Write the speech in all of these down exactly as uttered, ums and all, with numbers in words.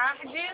tarde.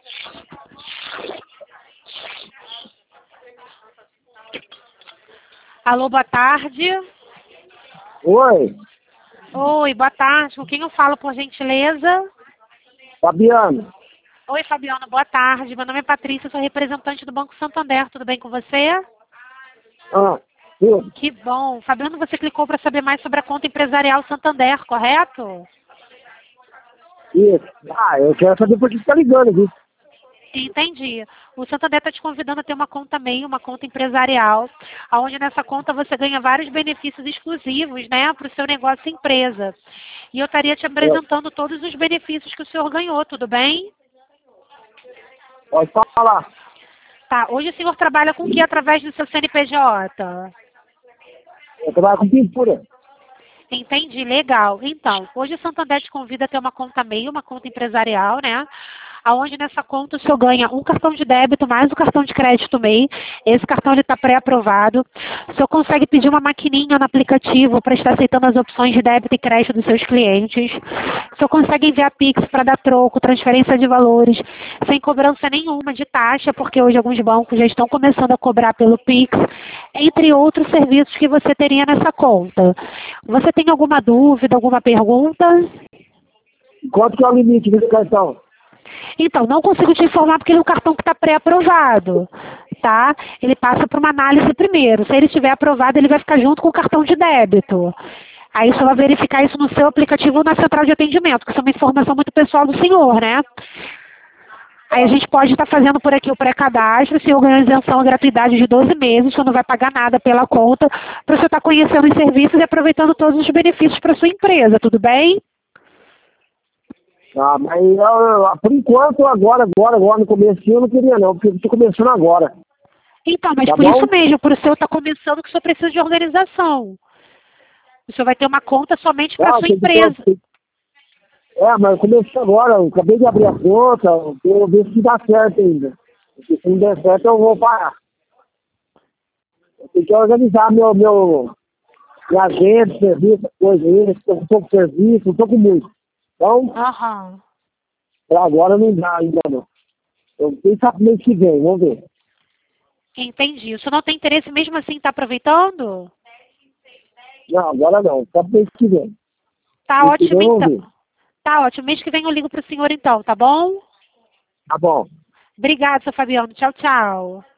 Alô, boa tarde. Oi, Oi, boa tarde. Com quem eu falo, por gentileza? Fabiano. Oi, Fabiana, boa tarde. Meu nome é Patrícia, sou representante do Banco Santander. Tudo bem com você? Ah, tudo. Que bom. Fabiano, você clicou para saber mais sobre a conta empresarial Santander, correto? Isso. Ah, eu quero saber por que você tá ligando aqui. Entendi. O Santander está te convidando a ter uma conta MEI, uma conta empresarial, onde nessa conta você ganha vários benefícios exclusivos, né, para o seu negócio e empresa. E eu estaria te apresentando todos os benefícios que o senhor ganhou, tudo bem? Pode falar. Tá. Hoje o senhor trabalha com o que através do seu C N P J? Eu trabalho com pintura. Entendi, legal. Então, hoje o Santander te convida a ter uma conta MEI, uma conta empresarial, né? Aonde nessa conta o senhor ganha um cartão de débito mais o cartão de crédito MEI. Esse cartão está pré-aprovado. O senhor consegue pedir uma maquininha no aplicativo para estar aceitando as opções de débito e crédito dos seus clientes. O senhor consegue enviar Pix para dar troco, transferência de valores, sem cobrança nenhuma de taxa, porque hoje alguns bancos já estão começando a cobrar pelo Pix, entre outros serviços que você teria nessa conta. Você tem alguma dúvida, alguma pergunta? Quanto que é o limite desse cartão? Então, não consigo te informar porque ele é um cartão que está pré-aprovado, tá? Ele passa por uma análise primeiro. Se ele estiver aprovado, ele vai ficar junto com o cartão de débito. Aí você vai verificar isso no seu aplicativo ou na central de atendimento, que isso é uma informação muito pessoal do senhor, né? Aí a gente pode estar fazendo por aqui o pré-cadastro, o senhor ganha isenção e gratuidade de doze meses, você não vai pagar nada pela conta, para você estar conhecendo os serviços e aproveitando todos os benefícios para sua empresa, tudo bem? Ah, mas eu, eu, por enquanto, agora, agora, agora, no começo, eu não queria não, porque eu tô começando agora. Então, mas Tá por bom? isso mesmo, por o senhor estar começando que o senhor precisa de organização. O senhor vai ter uma conta somente para a Ah, sua tem que empresa. ter- tem- É, mas eu comecei agora, eu acabei de abrir a conta, eu vou ver se dá certo ainda. Porque se não der certo, eu vou parar. Eu tenho que organizar meu, meu, minha agenda, serviço, coisa aí, estou com pouco serviço, não estou com muito. Então, Aham. pra agora não dá ainda não. Eu tenho que saber mês que vem, vamos ver. Entendi. O senhor não tem interesse mesmo assim em estar aproveitando? Não, agora não, só mês que vem. Tá Mês que ótimo vem vamos então. ver. Tá ótimo. Mês que vem eu ligo para o senhor então, tá bom? Tá bom. Obrigada, seu Fabiano. Tchau, tchau.